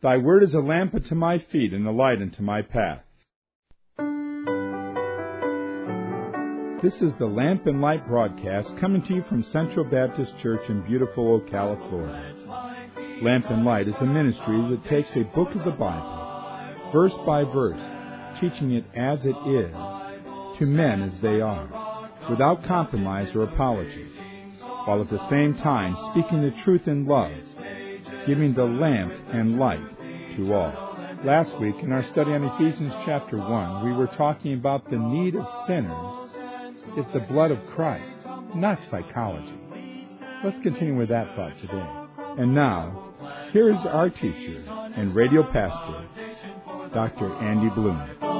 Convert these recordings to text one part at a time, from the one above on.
Thy word is a lamp unto my feet and a light unto my path. This is the Lamp and Light broadcast coming to you from Central Baptist Church in beautiful Ocala, Florida. Lamp and Light is a ministry that takes a book of the Bible, verse by verse, teaching it as it is, to men as they are, without compromise or apology, while at the same time speaking the truth in love, giving the lamp and light to all. Last week, in our study on Ephesians chapter 1, we were talking about the need of sinners is the blood of Christ, not psychology. Let's continue with that thought today. And now, here is our teacher and radio pastor, Dr. Andy Bloom.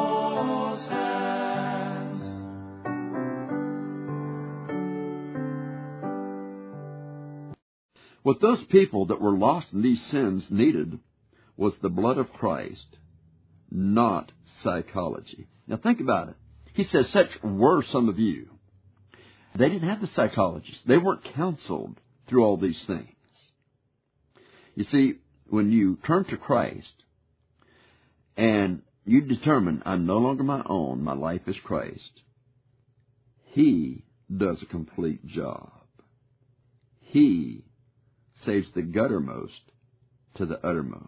What those people that were lost in these sins needed was the blood of Christ, not psychology. Now think about it. He says, such were some of you. They didn't have the psychologists. They weren't counseled through all these things. You see, when you turn to Christ and you determine, I'm no longer my own, my life is Christ, He does a complete job. He saves the guttermost to the uttermost.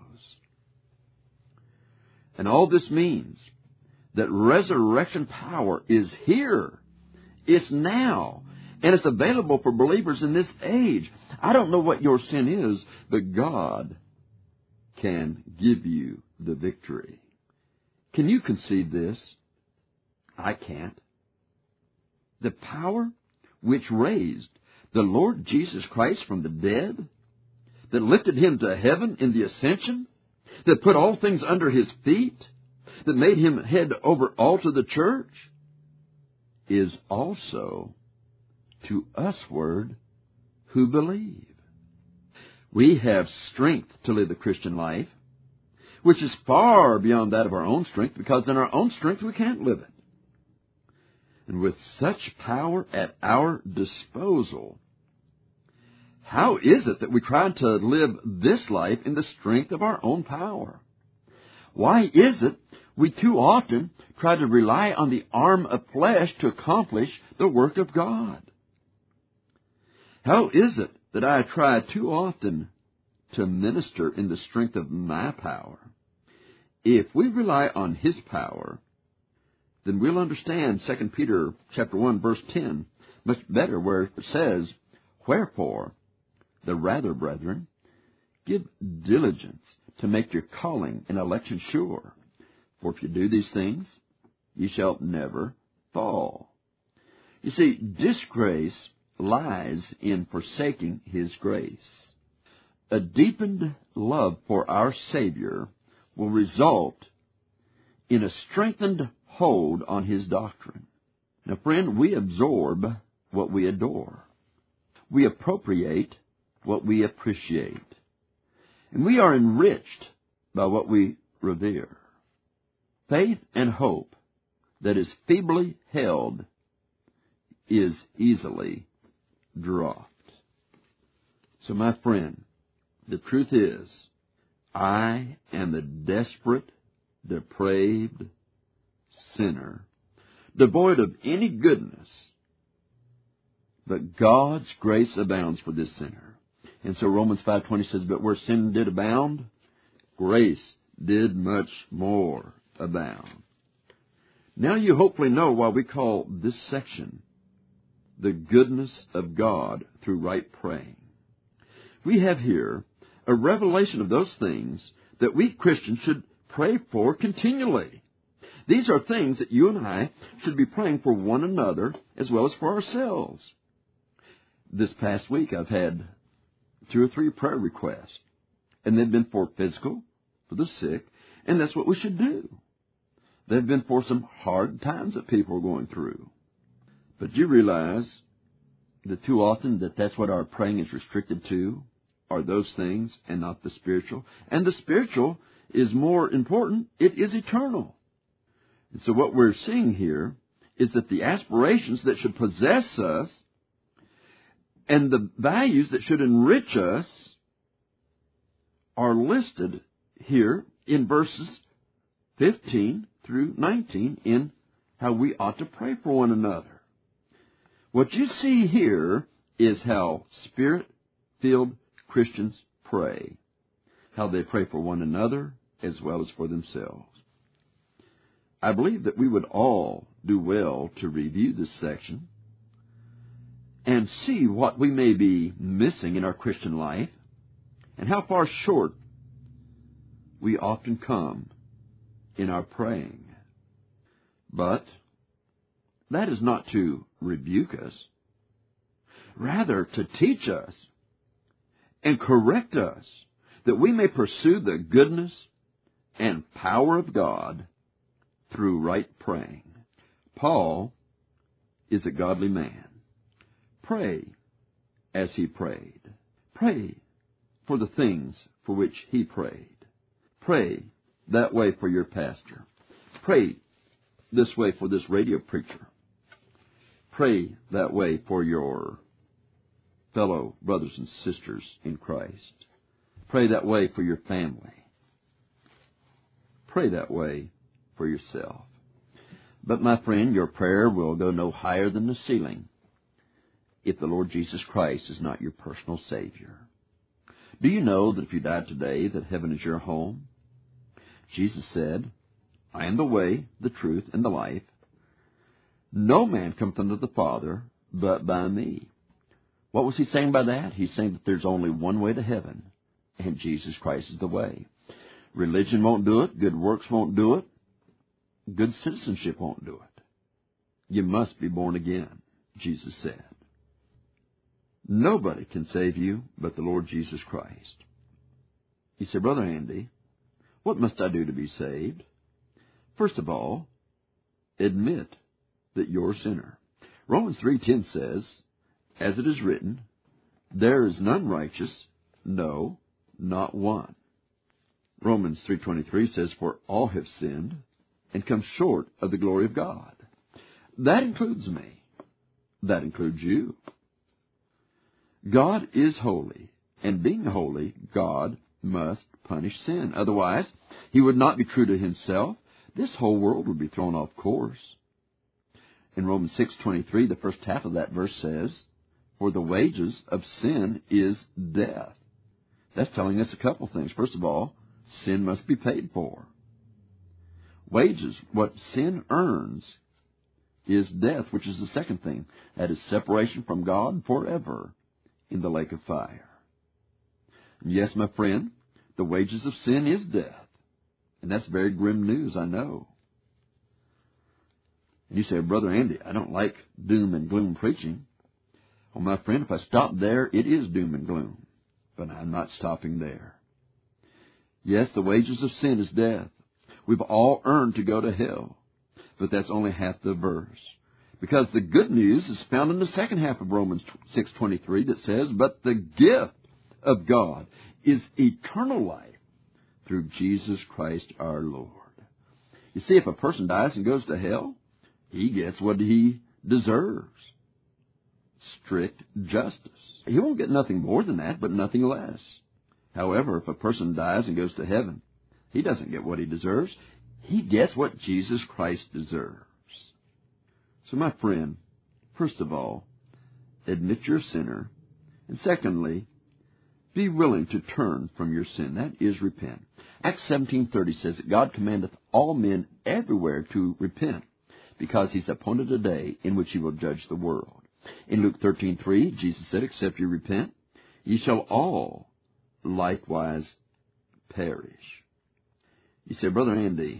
And all this means that resurrection power is here. It's now. And it's available for believers in this age. I don't know what your sin is, but God can give you the victory. Can you conceive this? I can't. The power which raised the Lord Jesus Christ from the dead, that lifted Him to heaven in the ascension, that put all things under His feet, that made Him head over all to the church, is also to usward who believe. We have strength to live the Christian life, which is far beyond that of our own strength, because in our own strength we can't live it. And with such power at our disposal, how is it that we try to live this life in the strength of our own power? Why is it we too often try to rely on the arm of flesh to accomplish the work of God? How is it that I try too often to minister in the strength of my power? If we rely on His power, then we'll understand 2 Peter chapter 1, verse 10 much better, where it says, wherefore, the rather, brethren, give diligence to make your calling and election sure. For if you do these things, ye shall never fall. You see, disgrace lies in forsaking His grace. A deepened love for our Savior will result in a strengthened hold on His doctrine. Now, friend, we absorb what we adore. We appropriate what we appreciate. And we are enriched by what we revere. Faith and hope that is feebly held is easily dropped. So, my friend, the truth is, I am a desperate, depraved sinner, devoid of any goodness, but God's grace abounds for this sinner. And so Romans 5:20 says, but where sin did abound, grace did much more abound. Now you hopefully know why we call this section the goodness of God through right praying. We have here a revelation of those things that we Christians should pray for continually. These are things that you and I should be praying for one another as well as for ourselves. This past week I've had 2 or 3 prayer requests, and they've been for physical, for the sick, and that's what we should do. They've been for some hard times that people are going through. But you realize that too often that's what our praying is restricted to, are those things and not the spiritual. And the spiritual is more important. It is eternal. And so what we're seeing here is that the aspirations that should possess us and the values that should enrich us are listed here in verses 15 through 19 in how we ought to pray for one another. What you see here is how Spirit-filled Christians pray, how they pray for one another as well as for themselves. I believe that we would all do well to review this section and see what we may be missing in our Christian life and how far short we often come in our praying. But that is not to rebuke us, rather to teach us and correct us that we may pursue the goodness and power of God through right praying. Paul is a godly man. Pray as he prayed. Pray for the things for which he prayed. Pray that way for your pastor. Pray this way for this radio preacher. Pray that way for your fellow brothers and sisters in Christ. Pray that way for your family. Pray that way for yourself. But my friend, your prayer will go no higher than the ceiling if the Lord Jesus Christ is not your personal Savior. Do you know that if you died today, that heaven is your home? Jesus said, I am the way, the truth, and the life. No man cometh unto the Father but by me. What was he saying by that? He's saying that there's only one way to heaven, and Jesus Christ is the way. Religion won't do it. Good works won't do it. Good citizenship won't do it. You must be born again, Jesus said. Nobody can save you but the Lord Jesus Christ. You say, Brother Andy, what must I do to be saved? First of all, admit that you're a sinner. Romans 3:10 says, as it is written, there is none righteous, no, not one. Romans 3:23 says, for all have sinned and come short of the glory of God. That includes me. That includes you. God is holy, and being holy, God must punish sin. Otherwise, he would not be true to himself. This whole world would be thrown off course. In Romans 6:23, the first half of that verse says, for the wages of sin is death. That's telling us a couple things. First of all, sin must be paid for. Wages, what sin earns, is death, which is the second thing. That is separation from God forever in the lake of fire. And yes, my friend, the wages of sin is death. And that's very grim news, I know. And you say, Brother Andy, I don't like doom and gloom preaching. Well, my friend, if I stop there, it is doom and gloom. But I'm not stopping there. Yes, the wages of sin is death. We've all earned to go to hell. But that's only half the verse. Because the good news is found in the second half of Romans 6:23 that says, but the gift of God is eternal life through Jesus Christ our Lord. You see, if a person dies and goes to hell, he gets what he deserves. Strict justice. He won't get nothing more than that, but nothing less. However, if a person dies and goes to heaven, he doesn't get what he deserves. He gets what Jesus Christ deserves. So, my friend, first of all, admit you're a sinner. And secondly, be willing to turn from your sin. That is, repent. Acts 17:30 says that God commandeth all men everywhere to repent, because he's appointed a day in which he will judge the world. In Luke 13:3, Jesus said, except you repent, ye shall all likewise perish. You say, Brother Andy,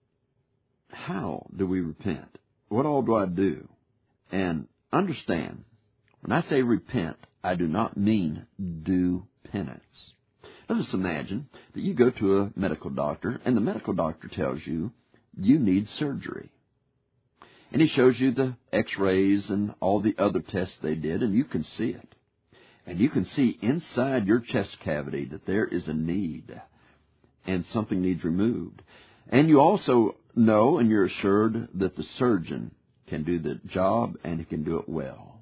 how do we repent? What all do I do? And understand, when I say repent, I do not mean do penance. Let us imagine that you go to a medical doctor, and the medical doctor tells you you need surgery. And he shows you the x-rays and all the other tests they did, and you can see it. And you can see inside your chest cavity that there is a need, and something needs removed. And you also know, and you're assured, that the surgeon can do the job, and he can do it well.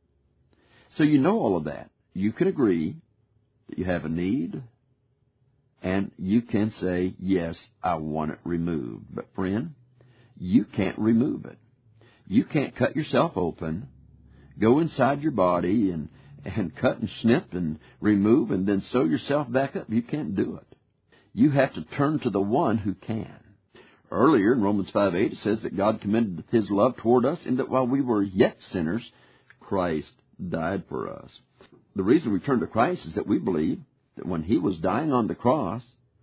So you know all of that. You can agree that you have a need, And you can say, yes, I want it removed. But friend, you can't remove it. You can't cut yourself open, go inside your body and cut and snip and remove and then sew yourself back up. You can't do it. You have to turn to the one who can. Earlier in Romans 5:8 it says that God commended His love toward us in that while we were yet sinners, Christ died for us. The reason we turn to Christ is that we believe that when He was dying on the cross,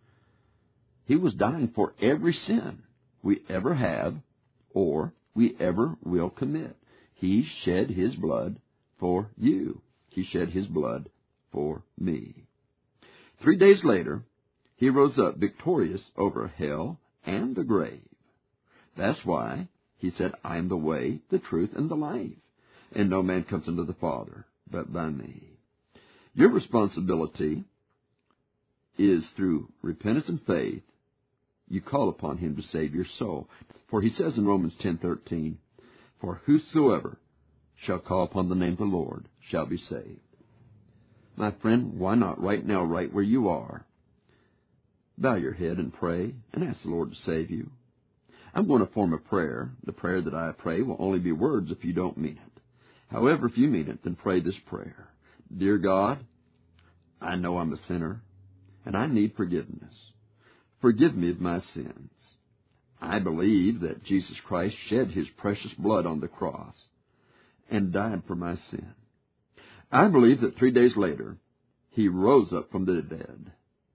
He was dying for every sin we ever have or we ever will commit. He shed His blood for you. He shed His blood for me. 3 days later, He rose up victorious over hell and the grave. That's why He said, I am the way, the truth, and the life, and no man comes unto the Father but by me. Your responsibility is through repentance and faith, you call upon Him to save your soul. For He says in Romans 10:13, for whosoever shall call upon the name of the Lord shall be saved. My friend, why not right now, right where you are, bow your head and pray and ask the Lord to save you. I'm going to form a prayer. The prayer that I pray will only be words if you don't mean it. However, if you mean it, then pray this prayer. Dear God, I know I'm a sinner and I need forgiveness. Forgive me of my sins. I believe that Jesus Christ shed His precious blood on the cross and died for my sin. I believe that 3 days later, He rose up from the dead.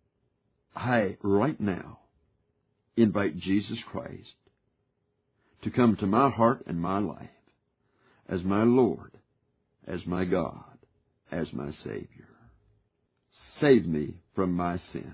I, right now, invite Jesus Christ to come to my heart and my life as my Lord, as my God, as my Savior. Save me from my sin.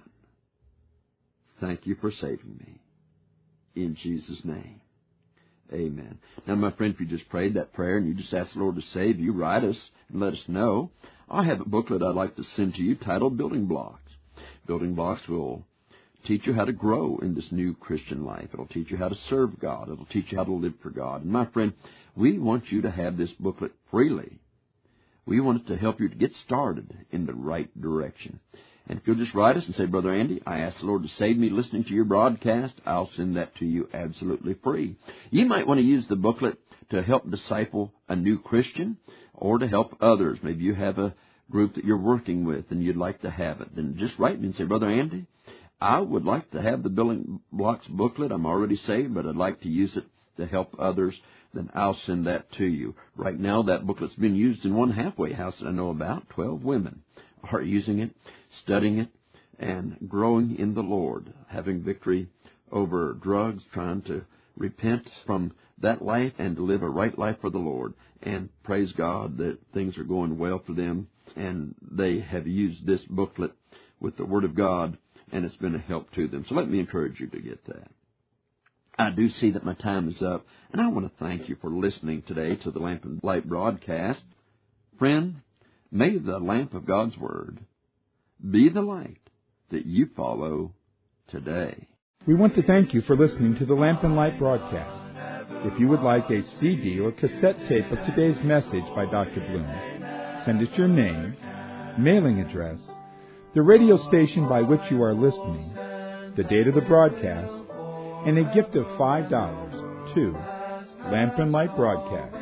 Thank you for saving me. In Jesus' name, amen. Now, my friend, if you just prayed that prayer and you just asked the Lord to save you, write us and let us know. I have a booklet I'd like to send to you titled Building Blocks. Building Blocks will teach you how to grow in this new Christian life. It'll teach you how to serve God. It'll teach you how to live for God. And my friend, we want you to have this booklet freely. We want it to help you to get started in the right direction. And if you'll just write us and say, Brother Andy, I asked the Lord to save me listening to your broadcast, I'll send that to you absolutely free. You might want to use the booklet to help disciple a new Christian or to help others. Maybe you have a group that you're working with and you'd like to have it. Then just write me and say, Brother Andy, I would like to have the Building Blocks booklet. I'm already saved, but I'd like to use it to help others. Then I'll send that to you. Right now, that booklet's been used in one halfway house that I know about. 12 women are using it, studying it, and growing in the Lord, having victory over drugs, trying to repent from that life and to live a right life for the Lord. And praise God that things are going well for them, and they have used this booklet with the Word of God, and it's been a help to them. So let me encourage you to get that. I do see that my time is up, and I want to thank you for listening today to the Lamp and Light broadcast. Friend, may the lamp of God's Word be the light that you follow today. We want to thank you for listening to the Lamp and Light broadcast. If you would like a CD or cassette tape of today's message by Dr. Bloom, send us your name, mailing address, the radio station by which you are listening, the date of the broadcast, and a gift of $5 to Lamp and Light Broadcast,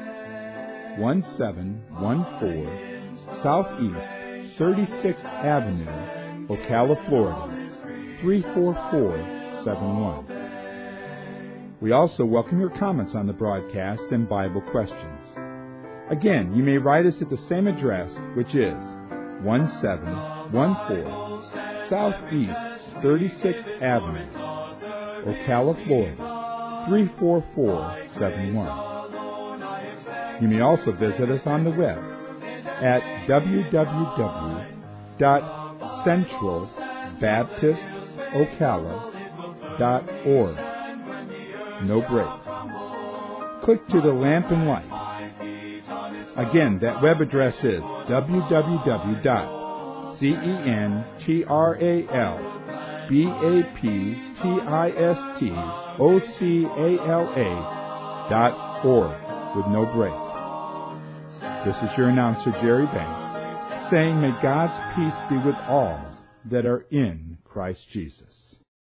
1714 Southeast 36th Avenue, Ocala, Florida, 34471. We also welcome your comments on the broadcast and Bible questions. Again, you may write us at the same address, which is 1714 Southeast 36th Avenue, Ocala, Florida, 34471. You may also visit us on the web at www.centralbaptistocala.org. No breaks. Click to the Lamp and Light. Again, that web address is www.centralbaptistocala.org with no breaks. This is your announcer, Jerry Banks, saying may God's peace be with all that are in Christ. Christ Jesus.